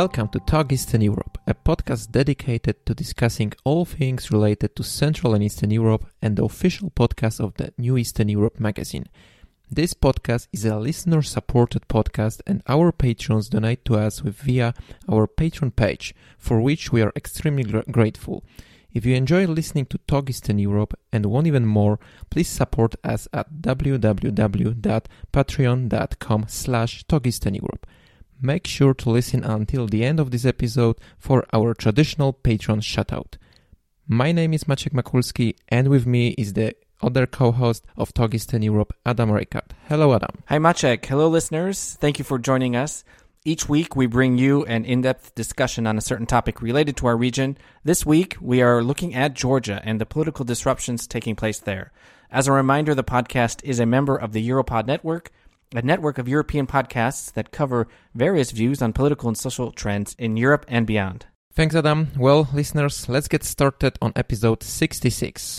Welcome to Talk Eastern Europe, a podcast dedicated to discussing all things related to Central and Eastern Europe and the official podcast of the New Eastern Europe magazine. This podcast is a listener-supported podcast and our patrons donate to us via our Patreon page, for which we are extremely grateful. If you enjoy listening to Talk Eastern Europe and want even more, please support us at www.patreon.com/TalkEasternEurope. Make sure to listen until the end of this episode for our traditional patron shoutout. My name is Maciek Makulski, and with me is the other co-host of Talk Eastern Europe, Adam Rejkat. Hello, Adam. Hi, Maciek. Hello, listeners. Thank you for joining us. Each week, we bring you an in-depth discussion on a certain topic related to our region. This week, we are looking at Georgia and the political disruptions taking place there. As a reminder, the podcast is a member of the Europod Network, a network of European podcasts that cover various views on political and social trends in Europe and beyond. Thanks, Adam. Well, listeners, let's get started on episode 66.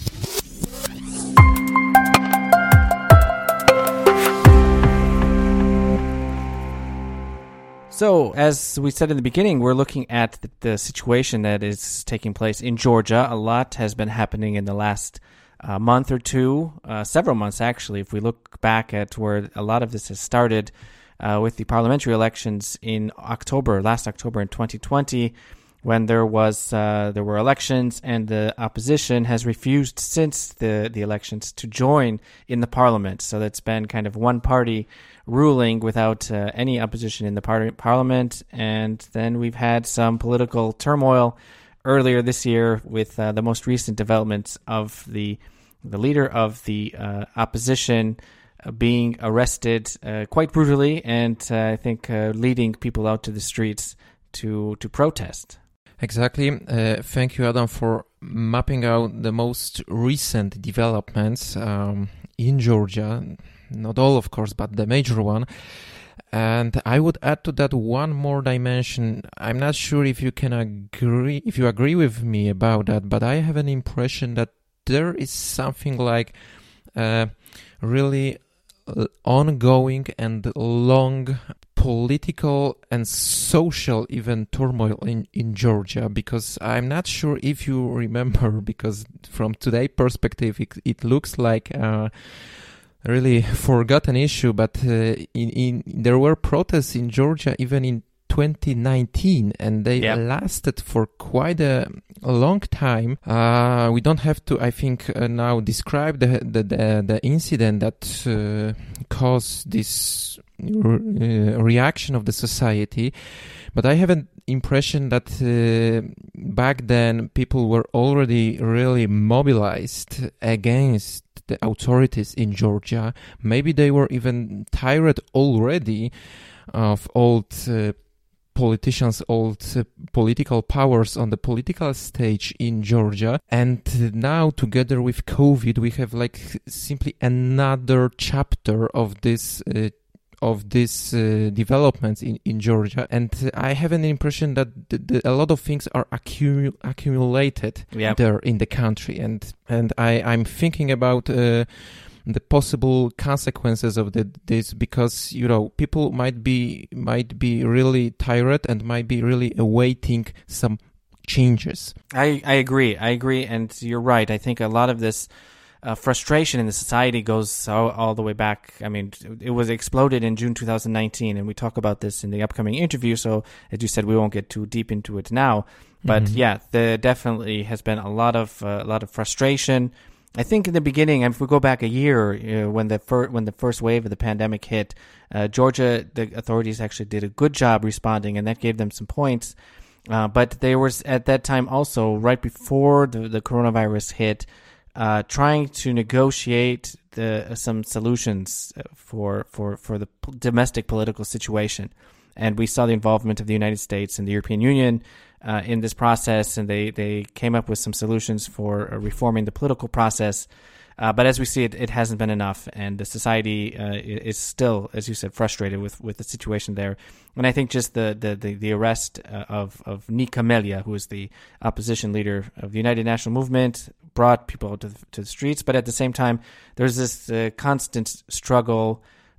So, as we said in the beginning, we're looking at the situation that is taking place in Georgia. A lot has been happening in the last month or two, several months actually, if we look back at where a lot of this has started with the parliamentary elections in last October in 2020, when there were elections and the opposition has refused since the elections to join in the parliament. So that's been kind of one party ruling without any opposition in the parliament. And then we've had some political turmoil earlier this year with the most recent developments of the leader of the opposition being arrested quite brutally, and I think leading people out to the streets to protest. Exactly. Thank you, Adam, for mapping out the most recent developments in Georgia. Not all, of course, but the major one. And I would add to that one more dimension. I'm not sure if you agree with me about that, but I have an impression that there is something like really ongoing and long political and social even turmoil in Georgia, because I'm not sure if you remember, because from today's perspective it looks like a really forgotten issue, but there were protests in Georgia even in 2019, and they lasted for quite a long time. We don't have to, I think, now describe the incident that caused this reaction of the society, but I have an impression that back then people were already really mobilized against the authorities in Georgia. Maybe they were even tired already of old politicians, old political powers on the political stage in Georgia. And now, together with COVID, we have like simply another chapter of this developments in Georgia. And I have an impression that a lot of things are accumulated there in the country. And I'm thinking about the possible consequences of this, because people might be really tired and might be really awaiting some changes. I agree, and you're right. I think a lot of this frustration in the society goes all the way back. I mean, it was exploded in June 2019, and we talk about this in the upcoming interview. So, as you said, we won't get too deep into it now. But there definitely has been a lot of frustration. I think in the beginning, if we go back a year, when the first wave of the pandemic hit, Georgia, the authorities actually did a good job responding, and that gave them some points. But they were at that time also, right before the coronavirus hit, trying to negotiate some solutions for the domestic political situation. And we saw the involvement of the United States and the European Union in this process, and they came up with some solutions for reforming the political process. But as we see, it hasn't been enough, and the society is still, as you said, frustrated with the situation there. And I think just the arrest of Nika Melia, who is the opposition leader of the United National Movement, brought people to the streets. But at the same time, there's this constant struggle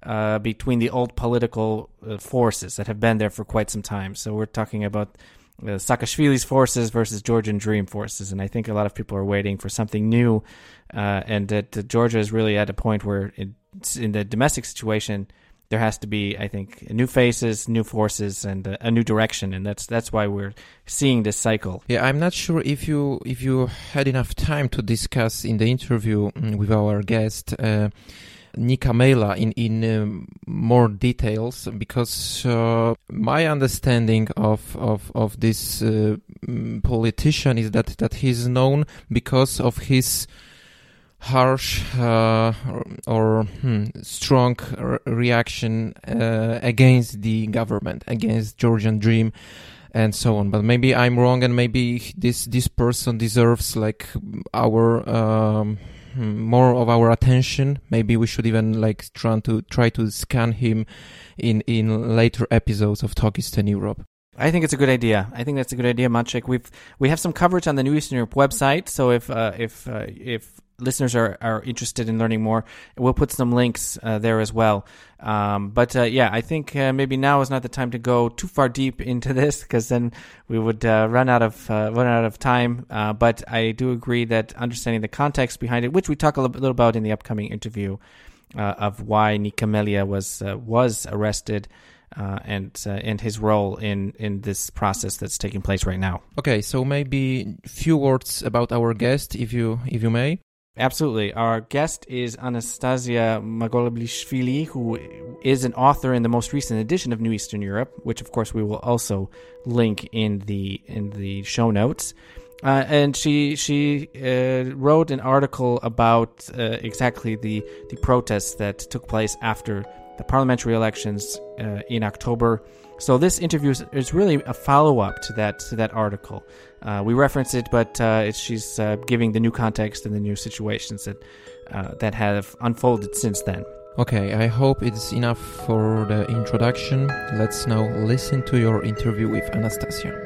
between the old political forces that have been there for quite some time. So we're talking about Saakashvili's forces versus Georgian Dream forces, and I think a lot of people are waiting for something new, and that Georgia is really at a point where in the domestic situation there has to be, I think, new faces, new forces, and a new direction, and that's why we're seeing this cycle. Yeah, I'm not sure if you had enough time to discuss in the interview with our guest Nika Mejla in more details, because my understanding of this politician is that he's known because of his harsh or strong reaction against the government, against Georgian Dream, and so on. But maybe I'm wrong, and maybe this person deserves like our more of our attention. Maybe we should even like try to scan him in later episodes of Talk Eastern Europe. I think it's a good idea. I think that's a good idea, Maciek. We have some coverage on the New Eastern Europe website, so if listeners are interested in learning more, we'll put some links there as well. But I think maybe now is not the time to go too far deep into this, because then we would run out of time. But I do agree that understanding the context behind it, which we talk a little about in the upcoming interview, of why Nika Mejla was arrested. And his role in this process that's taking place right now. Okay, so maybe a few words about our guest, if you may. Absolutely. Our guest is Anastasia Magolablishvili, who is an author in the most recent edition of New Eastern Europe, which of course we will also link in the show notes. And she wrote an article about exactly the protests that took place after the parliamentary elections in October. So this interview is really a follow-up to that article. We reference it, but she's giving the new context and the new situations that have unfolded since then. Okay, I hope it's enough for the introduction. Let's now listen to your interview with Anastasia.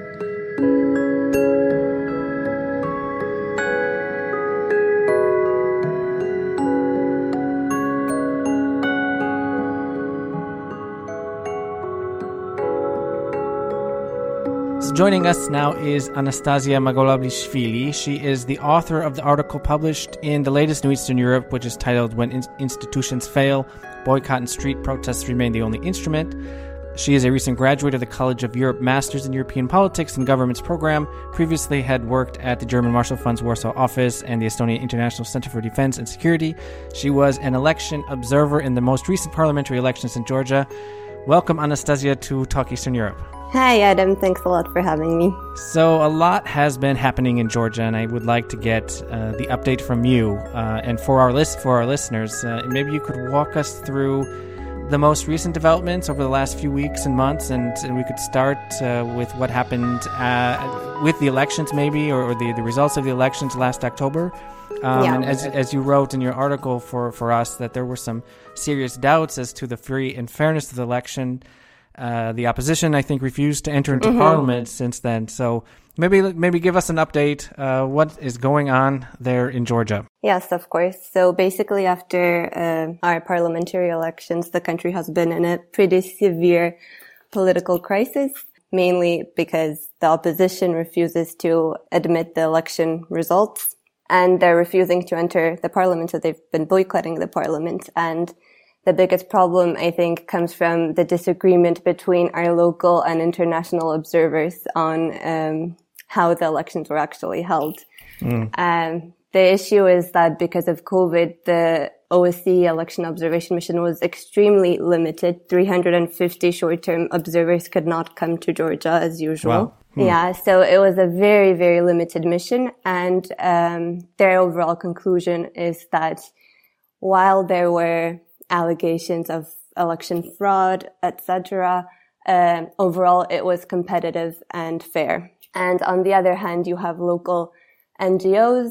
Joining us now is Anastasia Magolablishvili. She is the author of the article published in the latest New Eastern Europe, which is titled When Institutions Fail, Boycott and Street Protests Remain the Only Instrument. She is a recent graduate of the College of Europe Masters in European Politics and Governments program, previously had worked at the German Marshall Fund's Warsaw office and the Estonian International Center for Defense and Security. She was an election observer in the most recent parliamentary elections in Georgia. Welcome, Anastasia, to Talk Eastern Europe. Hi, Adam. Thanks a lot for having me. So a lot has been happening in Georgia, and I would like to get the update from you. And for our listeners, maybe you could walk us through the most recent developments over the last few weeks and months, and we could start with what happened with the elections, maybe, or the results of the elections last October. And as you wrote in your article for us, that there were some serious doubts as to the free and fairness of the election. The opposition, I think, refused to enter into parliament since then. So maybe give us an update. What is going on there in Georgia? Yes, of course. So basically, after our parliamentary elections, the country has been in a pretty severe political crisis, mainly because the opposition refuses to admit the election results, and they're refusing to enter the parliament, so they've been boycotting the parliament. And the biggest problem, I think, comes from the disagreement between our local and international observers on how the elections were actually held. The issue is that because of COVID, the OSCE election observation mission was extremely limited. 350 short-term observers could not come to Georgia as usual. Wow. Yeah, so it was a very, very limited mission. And their overall conclusion is that while there were allegations of election fraud, etc., overall it was competitive and fair. And on the other hand, you have local NGOs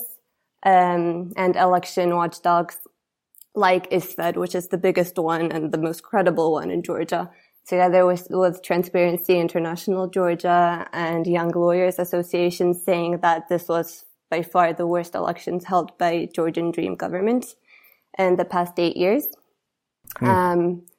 and election watchdogs like ISFED, which is the biggest one and the most credible one in Georgia, together with Transparency International Georgia and Young Lawyers Association, saying that this was by far the worst elections held by Georgian Dream government in the past 8 years.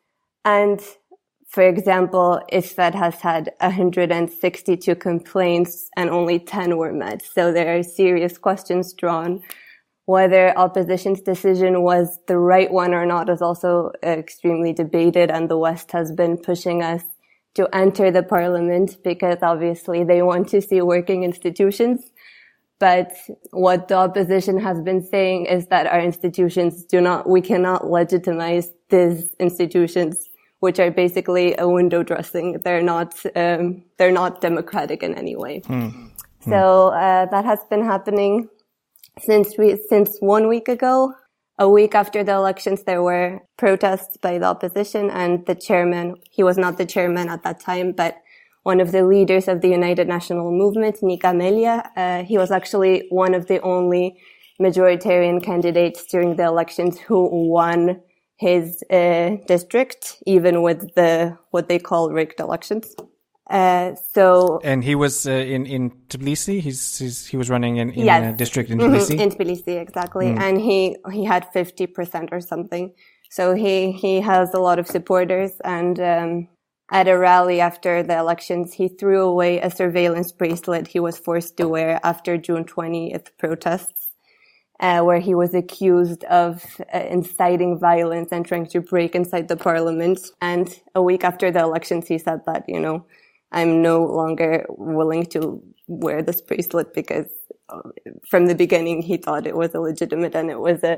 And for example, ISFED has had 162 complaints and only 10 were met. So there are serious questions drawn. Whether opposition's decision was the right one or not is also extremely debated, and the West has been pushing us to enter the parliament because obviously they want to see working institutions. But what the opposition has been saying is that our institutions we cannot legitimize these institutions, which are basically a window dressing. They're not democratic in any way. So, that has been happening since 1 week ago. A week after the elections, there were protests by the opposition, and the chairman, he was not the chairman at that time, but one of the leaders of the United National Movement, Nika Melia, he was actually one of the only majoritarian candidates during the elections who won his district, even with what they call rigged elections. And he was in Tbilisi. He was running in yes. a district in Tbilisi. In Tbilisi, exactly. And he had 50% or something. So he has a lot of supporters. And at a rally after the elections, he threw away a surveillance bracelet he was forced to wear after June 20th protests. Where he was accused of inciting violence and trying to break inside the parliament. And a week after the elections, he said that, I'm no longer willing to wear this bracelet because from the beginning he thought it was illegitimate and it was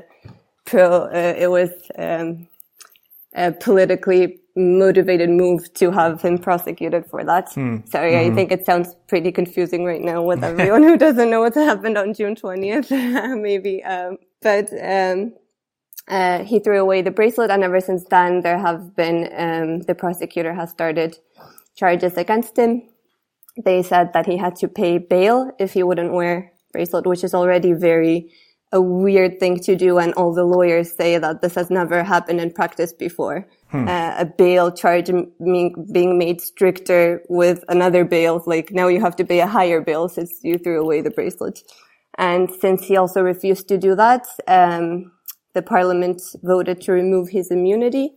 a politically motivated move to have him prosecuted for that. Sorry, I think it sounds pretty confusing right now with everyone who doesn't know what happened on June 20th, maybe. But he threw away the bracelet, and ever since then there have been, the prosecutor has started charges against him. They said that he had to pay bail if he wouldn't wear bracelet, which is already a weird thing to do, and all the lawyers say that this has never happened in practice before. A bail charge being made stricter with another bail, like now you have to pay a higher bail since you threw away the bracelet. And since he also refused to do that, the parliament voted to remove his immunity,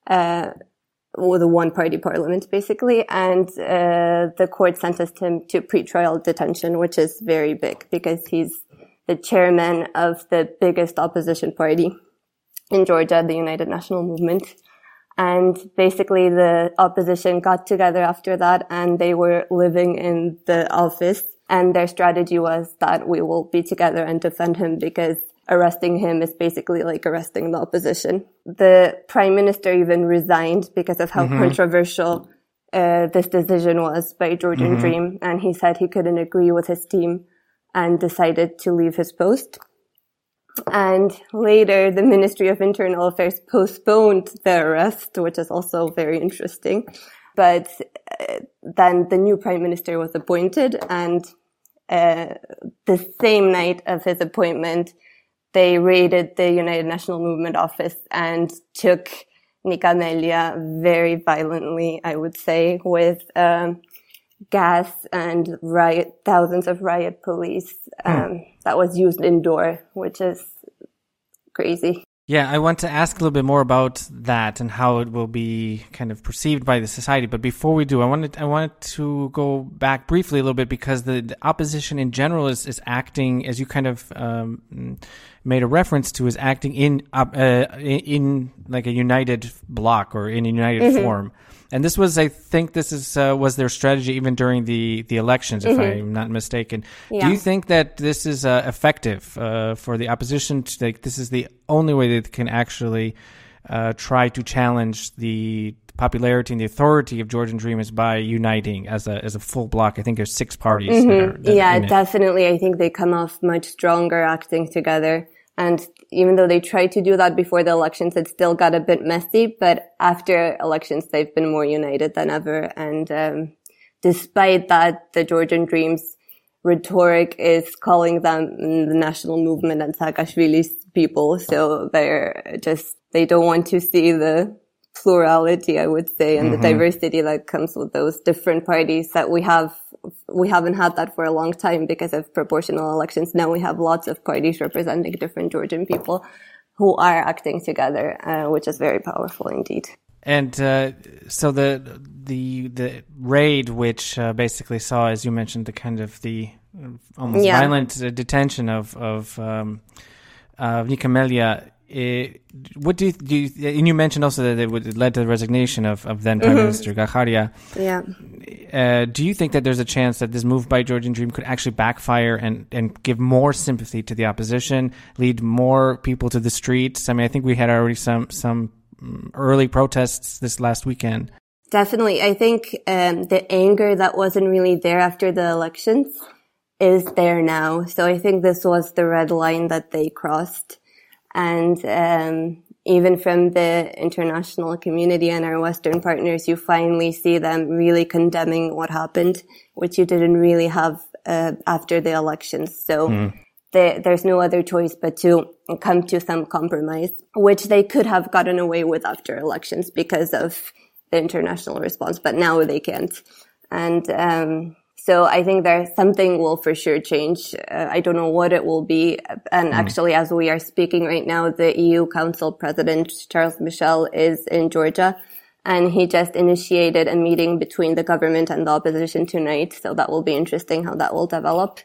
or the one-party parliament, basically, and the court sentenced him to pretrial detention, which is very big because he's the chairman of the biggest opposition party in Georgia, the United National Movement. And basically the opposition got together after that and they were living in the office, and their strategy was that we will be together and defend him because arresting him is basically like arresting the opposition. The prime minister even resigned because of how controversial this decision was by Georgian Dream, and he said he couldn't agree with his team and decided to leave his post. And later, the Ministry of Internal Affairs postponed the arrest, which is also very interesting. But then the new prime minister was appointed, and the same night of his appointment, they raided the United National Movement office and took Nika Melia very violently, I would say, with gas and thousands of riot police that was used indoor, which is crazy. Yeah, I want to ask a little bit more about that and how it will be kind of perceived by the society. But before we do, I wanted to go back briefly a little bit because the opposition in general is acting, as you kind of made a reference to, is acting in like a united bloc or in a united form. And this was, I think, was their strategy even during the elections, if I'm not mistaken. Yeah. Do you think that this is effective for the opposition? This is the only way that they can actually try to challenge the popularity and the authority of Georgian Dream is by uniting as a full bloc? I think there's 6 parties. Yeah, definitely. I think they come off much stronger acting together. And even though they tried to do that before the elections, it still got a bit messy. But after elections, they've been more united than ever. And despite that, the Georgian Dream's rhetoric is calling them the national movement and Saakashvili's people. So they don't want to see the plurality, I would say, and the diversity that comes with those different parties that we haven't had that for a long time because of proportional elections. Now we have lots of parties representing different Georgian people who are acting together, which is very powerful indeed. And so the raid, which basically saw, as you mentioned, the kind of the almost violent detention of Nika Melia. What do you and you mentioned also that it led to the resignation of then Prime Minister Gacharia. Yeah. Do you think that there's a chance that this move by Georgian Dream could actually backfire and give more sympathy to the opposition, lead more people to the streets? I mean, I think we had already some early protests this last weekend. Definitely. I think the anger that wasn't really there after the elections is there now. So I think this was the red line that they crossed. And even from the international community and our Western partners, you finally see them really condemning what happened, which you didn't really have after the elections. So there's no other choice but to come to some compromise, which they could have gotten away with after elections because of the international response, but now they can't. And so I think there's something will for sure change. I don't know what it will be. And actually, as we are speaking right now, the EU Council President, Charles Michel, is in Georgia. And he just initiated a meeting between the government and the opposition tonight. So that will be interesting how that will develop.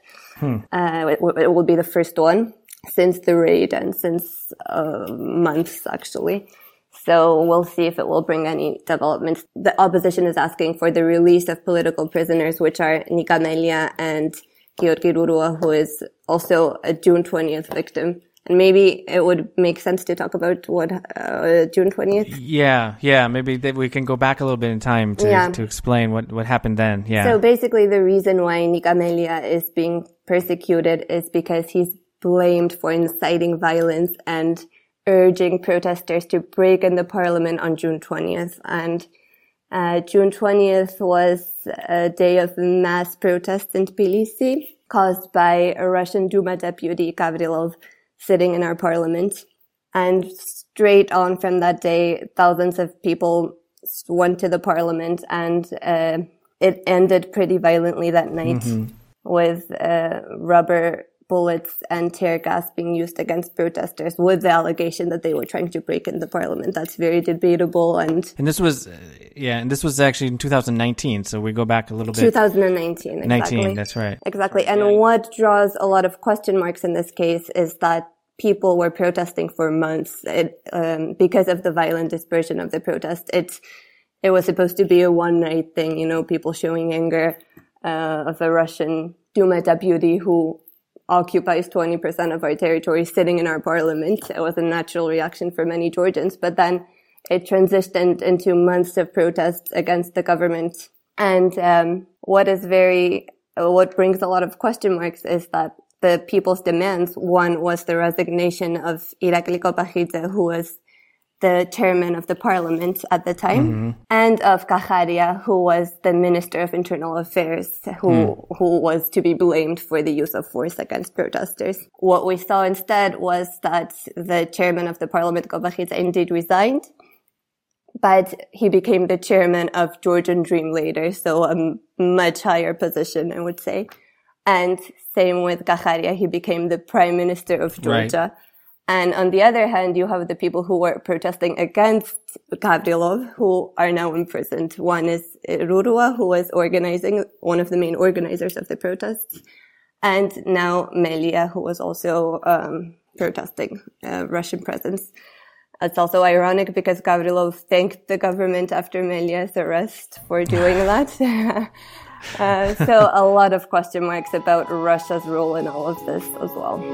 It will be the first one since the raid and since months, actually. So we'll see if it will bring any developments. The opposition is asking for the release of political prisoners, which are Nika Melia and Giorgi Rurua, who is also a June 20th victim. And maybe it would make sense to talk about what June 20th. Yeah. Maybe we can go back a little bit in time to explain what happened then. Yeah. So basically, the reason why Nika Melia is being persecuted is because he's blamed for inciting violence and urging protesters to break in the parliament on June 20th. And June 20th was a day of mass protests in Tbilisi caused by a Russian Duma deputy, Gavrilov, sitting in our parliament. And straight on from that day, thousands of people went to the parliament, and it ended pretty violently that night with rubber bullets and tear gas being used against protesters with the allegation that they were trying to break in the parliament. That's very debatable. And this was actually in 2019. So we go back a little bit. 2019, exactly. 19, that's right. Exactly. And what draws a lot of question marks in this case is that people were protesting for months because of the violent dispersion of the protest. It was supposed to be a one-night thing, people showing anger of a Russian Duma deputy who occupies 20% of our territory sitting in our parliament. It was a natural reaction for many Georgians, but then it transitioned into months of protests against the government. And what brings a lot of question marks is that the people's demands, one was the resignation of Irakli Kopachidze, who was the chairman of the parliament at the time, and of Gacharia, who was the Minister of Internal Affairs, who was to be blamed for the use of force against protesters. What we saw instead was that the chairman of the parliament, Kopachidze, indeed resigned, but he became the chairman of Georgian Dream later, so a much higher position, I would say. And same with Gacharia, he became the prime minister of Georgia. Right. And on the other hand, you have the people who were protesting against Gavrilov, who are now imprisoned. One is Rurua, who was one of the main organizers of the protests. And now Melia, who was also protesting Russian presence. It's also ironic because Gavrilov thanked the government after Melia's arrest for doing that. So a lot of question marks about Russia's role in all of this as well.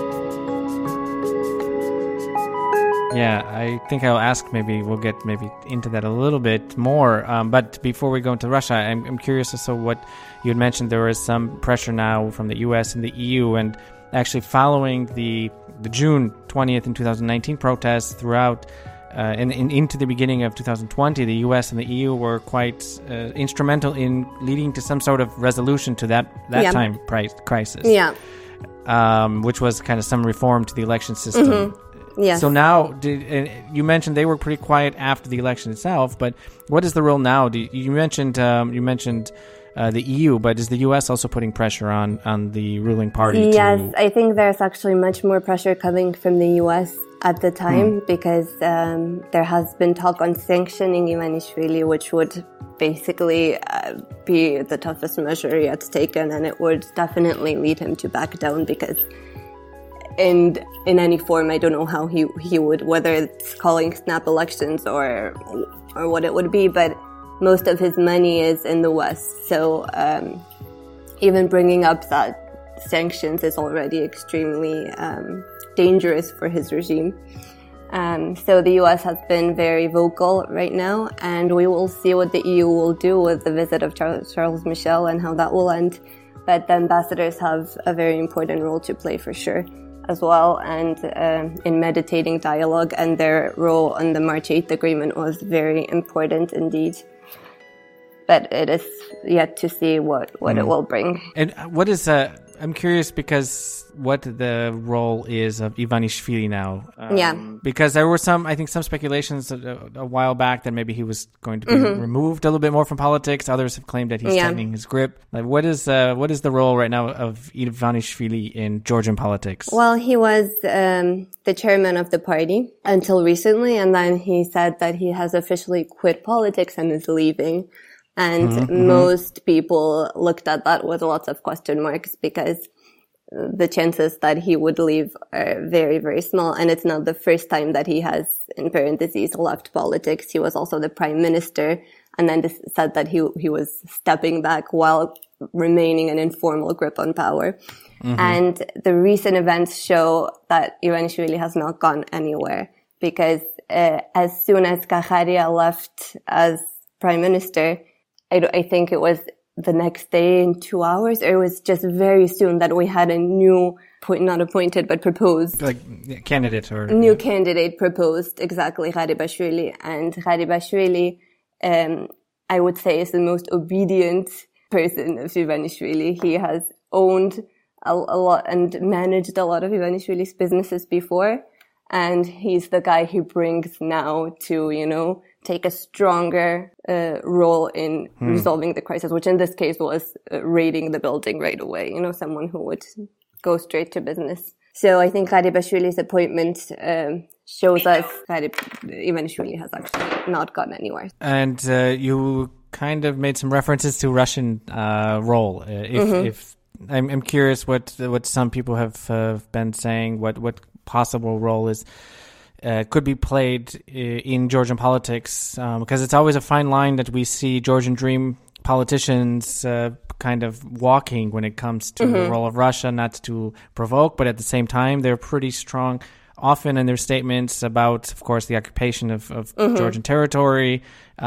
Yeah, I think I'll ask, we'll get into that a little bit more. But before we go into Russia, I'm curious as to what you had mentioned. There is some pressure now from the US and the EU, and actually following the June 20th in 2019 protests throughout and into the beginning of 2020, the US and the EU were quite instrumental in leading to some sort of resolution to that time crisis. Yeah. Which was kind of some reform to the election system. Yes. So now, you mentioned they were pretty quiet after the election itself, but what is the role now? You mentioned the EU, but is the US also putting pressure on the ruling party? Yes, I think there's actually much more pressure coming from the US at the time because there has been talk on sanctioning Ivanishvili, which would basically be the toughest measure yet taken, and it would definitely lead him to back down because in any form, I don't know how he would, whether it's calling snap elections or what it would be, but most of his money is in the West. So even bringing up that sanctions is already extremely dangerous for his regime. So the US has been very vocal right now, and we will see what the EU will do with the visit of Charles Michel and how that will end. But the ambassadors have a very important role to play for sure as well, and in meditating dialogue, and their role on the March 8th agreement was very important indeed. But it is yet to see what it will bring. And what is I'm curious because what the role is of Ivanishvili now. Because there were some speculations a while back that maybe he was going to be removed a little bit more from politics. Others have claimed that he's tightening his grip. Like, what is the role right now of Ivanishvili in Georgian politics? Well, he was the chairman of the party until recently, and then he said that he has officially quit politics and is leaving. And most people looked at that with lots of question marks because the chances that he would leave are very, very small. And it's not the first time that he has, in parentheses, left politics. He was also the prime minister and then said that he was stepping back while remaining an informal grip on power. And the recent events show that Ivanishvili has not gone anywhere because as soon as Kakharia left as prime minister, I think it was the next day in 2 hours, or it was just very soon that we had a new, not appointed, but proposed. Like candidate or... New candidate proposed, exactly, Gharibashvili. And Gharibashvili, I would say, is the most obedient person of Ivanishvili. He has owned a lot and managed a lot of Ivanishvili's businesses before. And he's the guy he brings now to, take a stronger role in resolving the crisis, which in this case was raiding the building right away. Someone who would go straight to business. So I think Gharibashvili's appointment shows us that Ivanishvili has actually not gone anywhere. And you kind of made some references to Russian role. If I'm curious what some people have been saying, what possible role is could be played in Georgian politics, because it's always a fine line that we see Georgian Dream politicians kind of walking when it comes to the role of Russia, not to provoke, but at the same time they're pretty strong often in their statements about, of course, the occupation of Georgian territory,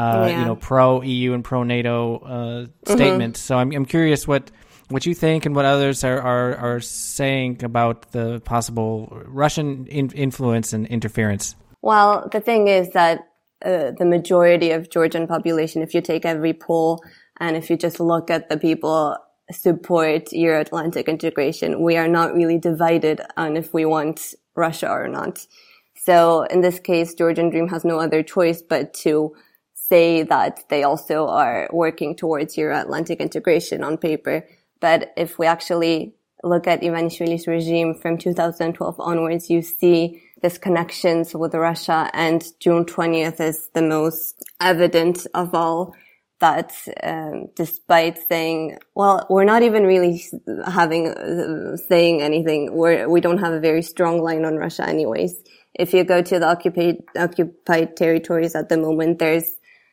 pro-EU and pro-NATO statements. So I'm curious what you think and what others are saying about the possible Russian influence and interference. Well, the thing is that the majority of Georgian population, if you take every poll and if you just look at the people support Euro-Atlantic integration, we are not really divided on if we want Russia or not. So in this case, Georgian Dream has no other choice but to say that they also are working towards Euro-Atlantic integration on paper. But if we actually look at Ivanishvili's regime from 2012 onwards, you see this connections with Russia, and June 20th is the most evident of all that, despite saying, well, we're not even really saying anything. We don't have a very strong line on Russia anyways. If you go to the occupied territories at the moment, there's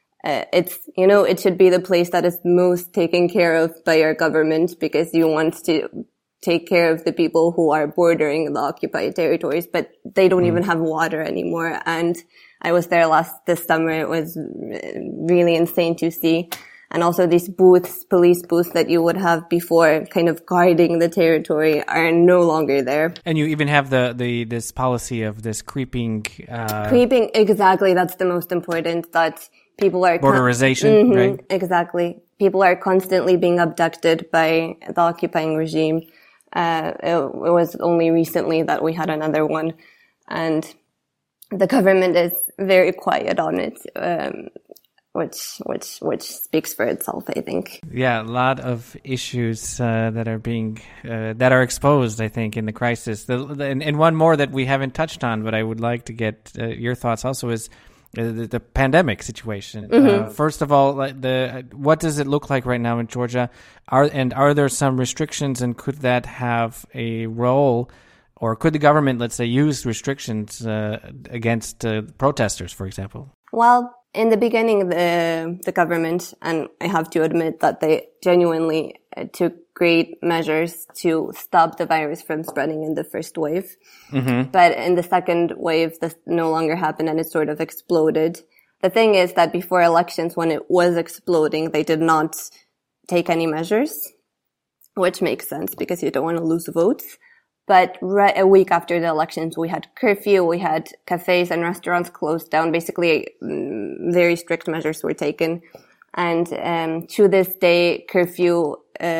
it should be the place that is most taken care of by our government because you want to take care of the people who are bordering the occupied territories, but they don't even have water anymore. And I was there this summer. It was really insane to see. And also these police booths that you would have before kind of guarding the territory are no longer there. And you even have this policy of this creeping, exactly. That's the most important, that people are borderization, right? Exactly. People are constantly being abducted by the occupying regime. It was only recently that we had another one, and the government is very quiet on it. which speaks for itself, I think. Yeah, a lot of issues that are being that are exposed, I think, in the crisis. And one more that we haven't touched on, but I would like to get your thoughts also is the pandemic situation. First of all, what does it look like right now in Georgia? Are there some restrictions, and could that have a role? Or could the government, let's say, use restrictions against protesters, for example? Well, in the beginning, the government, and I have to admit that they genuinely took great measures to stop the virus from spreading in the first wave. But in the second wave, this no longer happened and it sort of exploded. The thing is that before elections, when it was exploding, they did not take any measures, which makes sense because you don't want to lose votes. But a week after the elections, we had curfew, we had cafes and restaurants closed down. Basically, very strict measures were taken. And to this day, curfew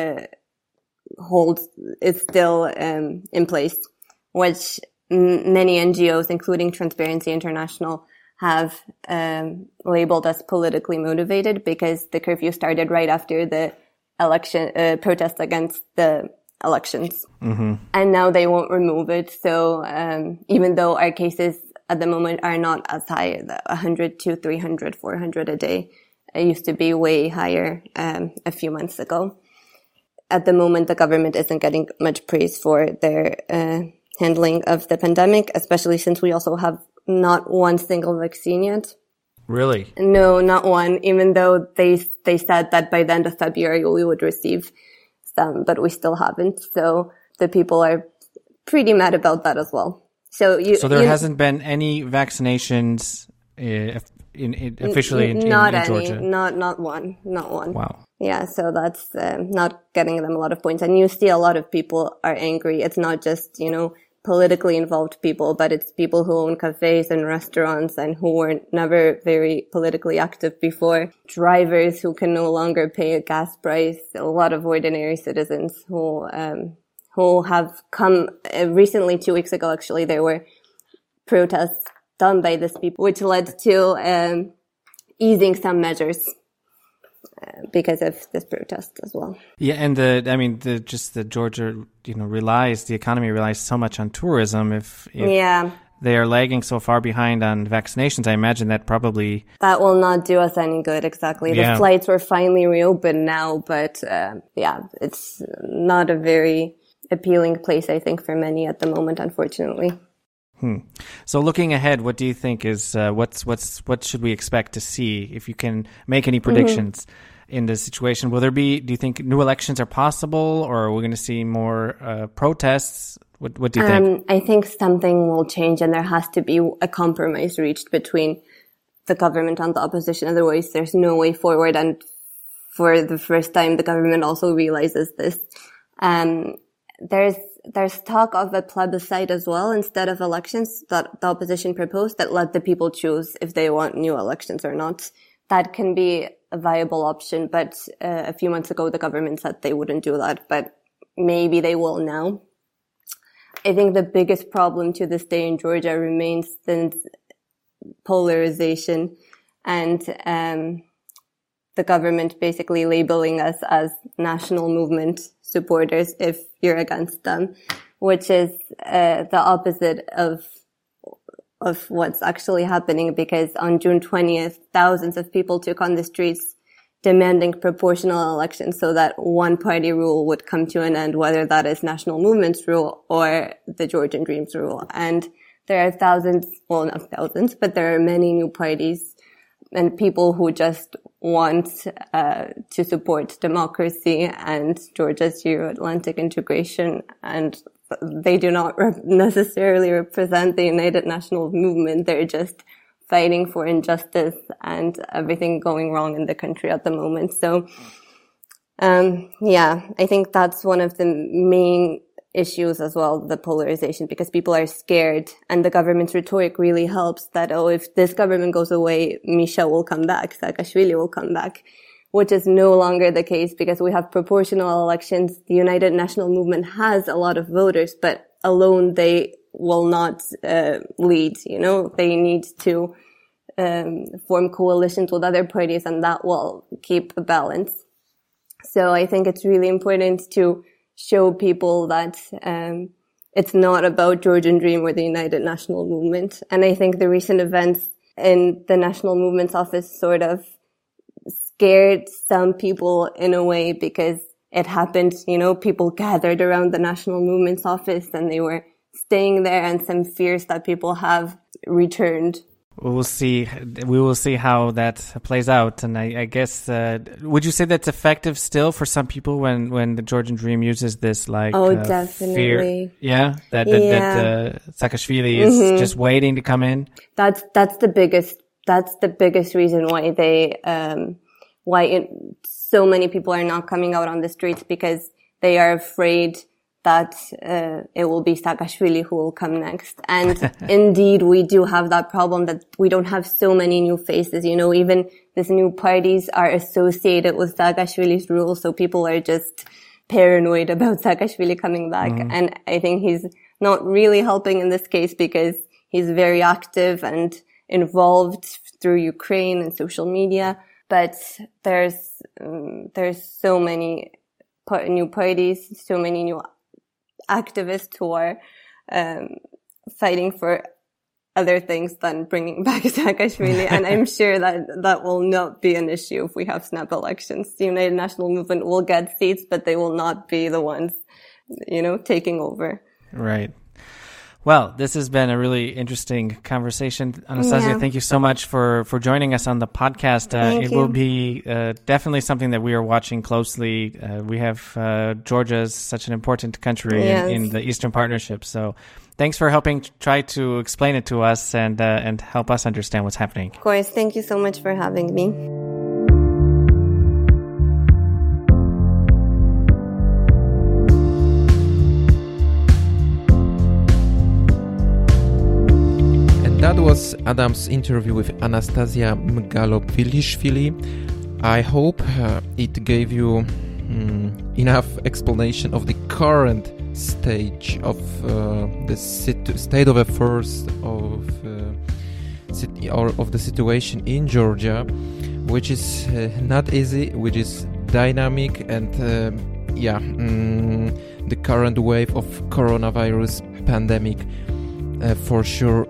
is still in place, which many NGOs, including Transparency International, have labeled as politically motivated because the curfew started right after the election protests against the elections. And now they won't remove it. So even though our cases at the moment are not as high, 100 to 300, 400 a day, it used to be way higher a few months ago. At the moment, the government isn't getting much praise for their handling of the pandemic, especially since we also have not one single vaccine yet. Really? No, not one, even though they said that by the end of February we would receive some, but we still haven't. So the people are pretty mad about that as well. So there hasn't been any vaccinations officially in Georgia? Not one. Wow. Yeah, so that's not getting them a lot of points. And you see a lot of people are angry. It's not just, politically involved people, but it's people who own cafes and restaurants and who were never very politically active before. Drivers who can no longer pay a gas price. A lot of ordinary citizens who have come recently, 2 weeks ago, actually, there were protests done by these people, which led to easing some measures because of this protest as well. Yeah, and the Georgia, the economy relies so much on tourism. If they are lagging so far behind on vaccinations, I imagine that will not do us any good. Exactly. The flights were finally reopened now, but it's not a very appealing place, I think, for many at the moment, unfortunately. So looking ahead, what do you think is what should we expect to see, if you can make any predictions in this situation? Do you think new elections are possible, or are we going to see more protests? What do you think? I think something will change, and there has to be a compromise reached between the government and the opposition. Otherwise, there's no way forward. And for the first time, the government also realizes this. There's talk of a plebiscite as well instead of elections that the opposition proposed that let the people choose if they want new elections or not. That can be a viable option, but a few months ago the government said they wouldn't do that, but maybe they will now. I think the biggest problem to this day in Georgia remains the polarization and the government basically labeling us as national movement supporters if you're against them, which is the opposite of what's actually happening, because on June 20th, thousands of people took on the streets demanding proportional elections so that one party rule would come to an end, whether that is National Movement's rule or the Georgian Dream's rule. And there are not thousands, but there are many new parties and people who just want to support democracy and Georgia's Euro-Atlantic integration, and they do not necessarily represent the United National Movement. They're just fighting for injustice and everything going wrong in the country at the moment. So, I think that's one of the main issues as well, the polarization, because people are scared, and the government's rhetoric really helps that, if this government goes away, Misha will come back, Saakashvili will come back, which is no longer the case because we have proportional elections. The United National Movement has a lot of voters, but alone they will not lead, they need to form coalitions with other parties, and that will keep the balance. So I think it's really important to show people that it's not about Georgian Dream or the United National Movement. And I think the recent events in the National Movement's office sort of scared some people in a way, because it happened, people gathered around the National Movement's office and they were staying there, and some fears that people have returned. We will see how that plays out. And I guess, would you say that's effective still for some people when the Georgian Dream uses this definitely. Fear? Yeah, that Saakashvili is just waiting to come in. That's the biggest reason why so many people are not coming out on the streets, because they are afraid that it will be Saakashvili who will come next. And indeed, we do have that problem that we don't have so many new faces. Even these new parties are associated with Saakashvili's rule, so people are just paranoid about Saakashvili coming back. And I think he's not really helping in this case, because he's very active and involved through Ukraine and social media. But there's so many new parties, so many new activists who are fighting for other things than bringing back Saakashvili. And I'm sure that will not be an issue if we have snap elections. The United National Movement will get seats, but they will not be the ones, taking over. Right. Well, this has been a really interesting conversation. Anastasia, thank you so much for joining us on the podcast. It will be definitely something that we are watching closely. We have Georgia as such an important country in the Eastern Partnership. So thanks for helping try to explain it to us and help us understand what's happening. Of course. Thank you so much for having me. That was Adam's interview with Anastasia Mgalop-Vilishvili. I hope it gave you enough explanation of the current stage of the state of affairs of the situation in Georgia, which is not easy, which is dynamic, and the current wave of coronavirus pandemic for sure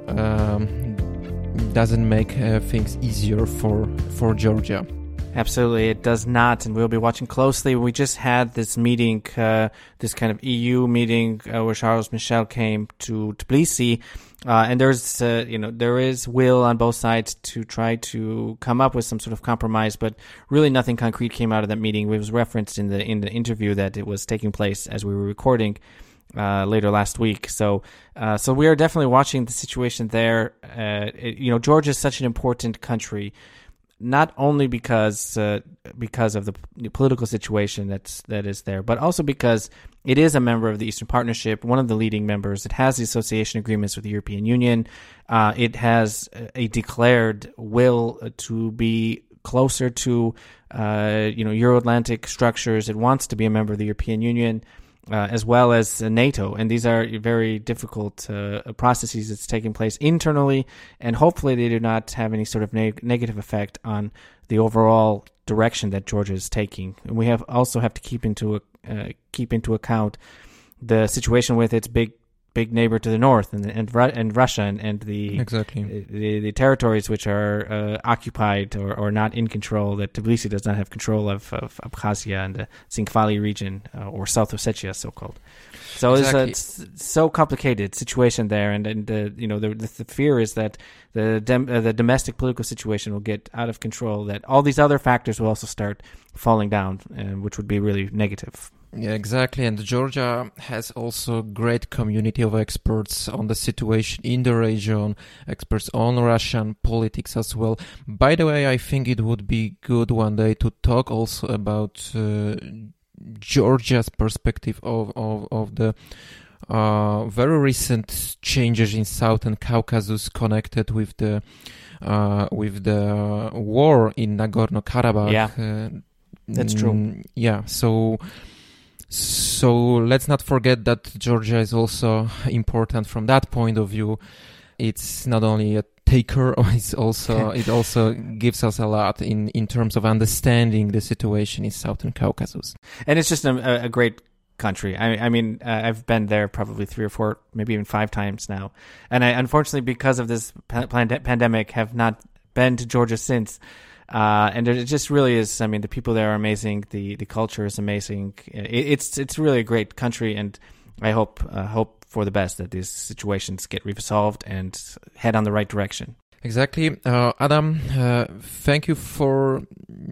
doesn't make things easier for Georgia. Absolutely, it does not, and we'll be watching closely. We just had this meeting, this kind of EU meeting where Charles Michel came to Tbilisi, and there is will on both sides to try to come up with some sort of compromise, but really nothing concrete came out of that meeting. It was referenced in the interview that it was taking place as we were recording later last week. So we are definitely watching the situation there. Georgia is such an important country, not only because of the political situation that is there, but also because it is a member of the Eastern Partnership, one of the leading members. It has the association agreements with the European Union. It has a declared will to be closer to Euro-Atlantic structures. It wants to be a member of the European Union, as well as NATO. And these are very difficult processes that's taking place internally, and hopefully they do not have any sort of negative effect on the overall direction that Georgia is taking. And we also have to keep into account the situation with its big neighbor to the north, and Russia, and the territories which are occupied or not in control, that Tbilisi does not have control of Abkhazia and the Tsinkhvali region, or South Ossetia, so-called. So it's a so complicated situation there, and the fear is that the domestic political situation will get out of control, that all these other factors will also start falling down, which would be really negative. Yeah, exactly. And Georgia has also a great community of experts on the situation in the region, experts on Russian politics as well. By the way, I think it would be good one day to talk also about Georgia's perspective of the very recent changes in Southern Caucasus connected with the war in Nagorno-Karabakh. Yeah, that's true. Yeah, So let's not forget that Georgia is also important from that point of view. it's not only a taker, it also gives us a lot in terms of understanding the situation in Southern Caucasus. And it's just a great country. I mean, I've been there probably 3 or 4, maybe even 5 times now. And I, unfortunately, because of this pandemic, have not been to Georgia since. And it just really is. I mean, the people there are amazing. The culture is amazing. It's really a great country, and I hope for the best that these situations get resolved and head on the right direction. Exactly. Adam, thank you for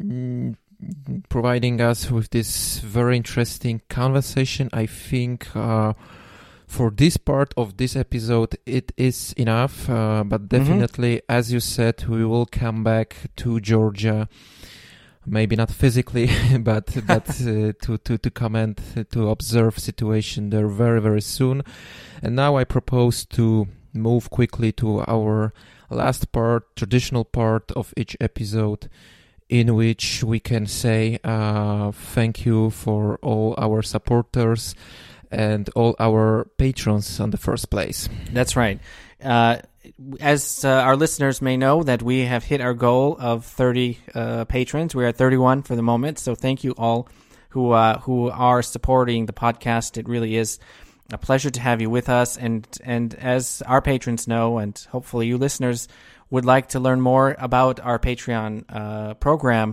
providing us with this very interesting conversation. I think for this part of this episode it is enough, but definitely, as you said, we will come back to Georgia, maybe not physically, but to comment, to observe situation there very, very soon. And now I propose to move quickly to our last part, traditional part of each episode, in which we can say thank you for all our supporters and all our patrons on the first place. That's right. As our listeners may know, that we have hit our goal of 30 patrons. We're at 31 for the moment, so thank you all who are supporting the podcast. It really is a pleasure to have you with us, and as our patrons know, and hopefully you listeners would like to learn more about our Patreon program,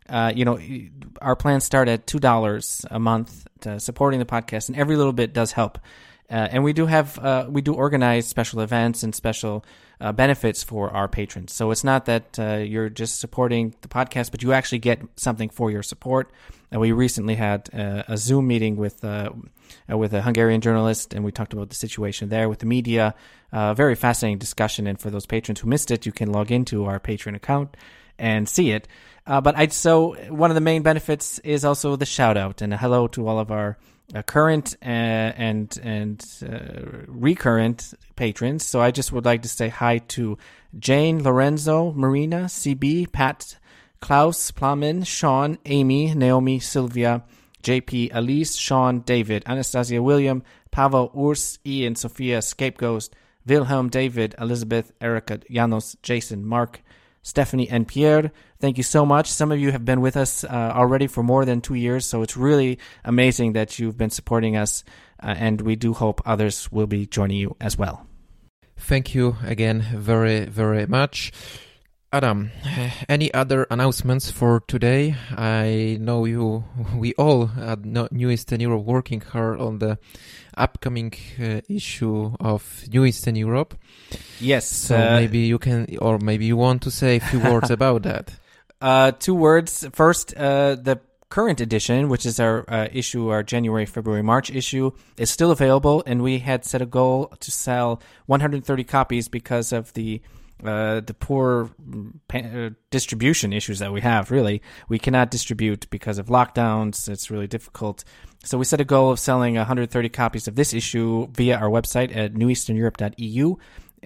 our plans start at $2 a month supporting the podcast, and every little bit does help. And we do organize special events and special benefits for our patrons. So it's not that you're just supporting the podcast, but you actually get something for your support. We recently had a Zoom meeting with a Hungarian journalist, and we talked about the situation there with the media. Very fascinating discussion. And for those patrons who missed it, you can log into our Patreon account and see it. So one of the main benefits is also the shout out and a hello to all of our current and recurrent patrons. So I just would like to say hi to Jane, Lorenzo, Marina, CB, Pat, Klaus, Plamen, Sean, Amy, Naomi, Sylvia, JP, Elise, Sean, David, Anastasia, William, Pavel, Urs, Ian, Sophia, Scapegoat, Wilhelm, David, Elizabeth, Erica, Janos, Jason, Mark, Stephanie, and Pierre. Thank you so much. Some of you have been with us already for more than 2 years, so it's really amazing that you've been supporting us, and we do hope others will be joining you as well. Thank you again very, very much. Adam, any other announcements for today? I know we all at New Eastern Europe working hard on the upcoming issue of New Eastern Europe. Yes. So maybe you can, or maybe you want to say a few words about that. 2 words. First, the current edition, which is our issue, our January, February, March issue, is still available, and we had set a goal to sell 130 copies because of the poor distribution issues that we have. Really, we cannot distribute because of lockdowns. It's really difficult. So we set a goal of selling 130 copies of this issue via our website at neweasterneurope.eu.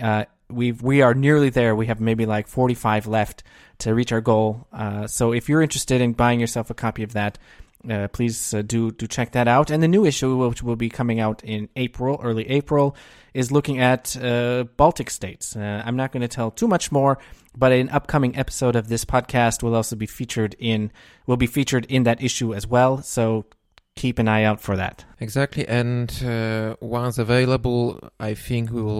We are nearly there. We have maybe like 45 left to reach our goal. So if you're interested in buying yourself a copy of that, please do check that out. And the new issue, which will be coming out in April, early April, is looking at Baltic states. I'm not going to tell too much more, but an upcoming episode of this podcast will also be featured in that issue as well. So keep an eye out for that. Exactly, and once available, I think we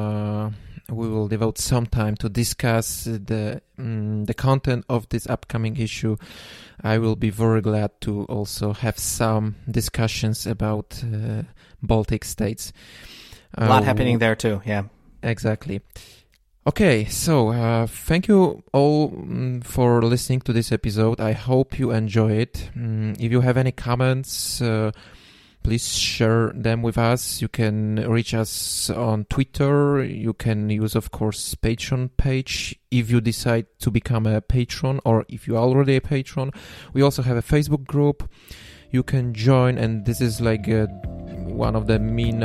will devote some time to discuss the content of this upcoming issue. I will be very glad to also have some discussions about Baltic states. A lot happening there too, yeah. Exactly. Okay, so thank you all for listening to this episode. I hope you enjoy it. If you have any comments, please share them with us. You can reach us on Twitter. You can use, of course, Patreon page if you decide to become a patron, or if you're already a patron. We also have a Facebook group you can join, and this is like one of the main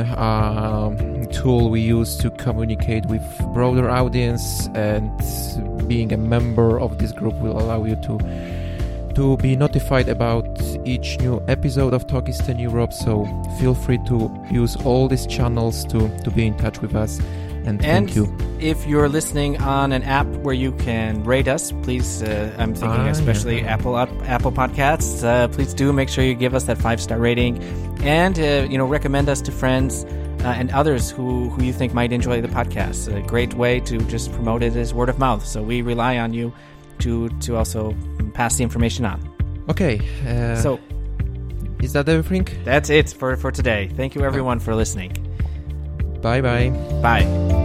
tool we use to communicate with broader audience, and being a member of this group will allow you to be notified about each new episode of Talk Eastern Europe. So feel free to use all these channels to be in touch with us. And thank you. If you're listening on an app where you can rate us, please, I'm thinking especially Apple Podcasts, please do make sure you give us that 5-star rating and, recommend us to friends and others who you think might enjoy the podcast. A great way to just promote it is word of mouth. So we rely on you to also pass the information on. Okay. So is that everything? That's it for today. Thank you everyone for listening. Bye-bye. Bye.